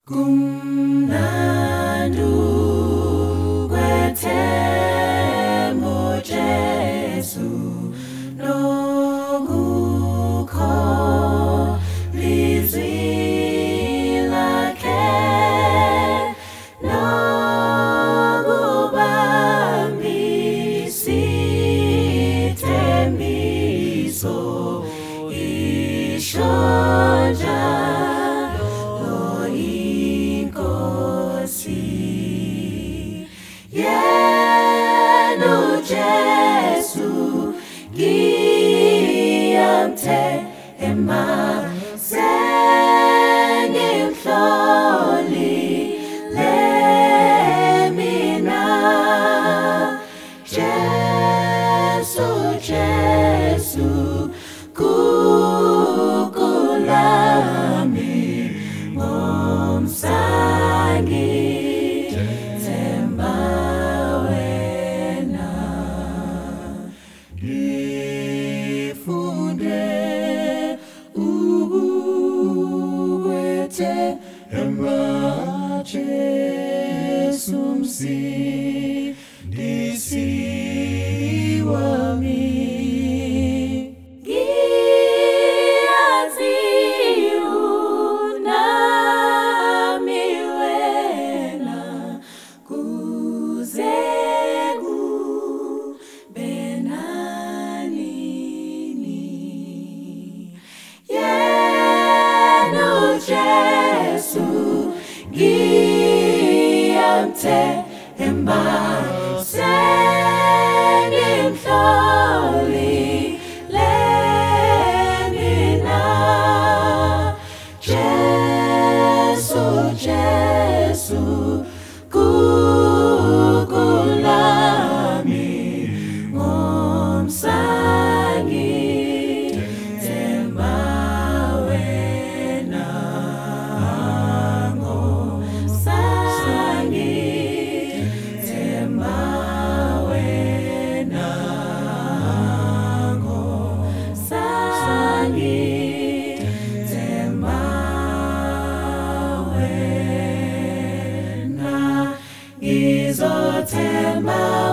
Kumnandi kwethemba uJesu nokukholwa izwi lakhe nokubambisa ithembiso ishonja Jesu ngiyamthemba sengimhlolile mina Jesu kukulami ngomsangi Emma Jesu msindisi wami ngiyazi unami wena kuze kube nanini yena Jesu ngiyamthemba sengimhlolile mina Jesu kukulami ngomsangi Izothemba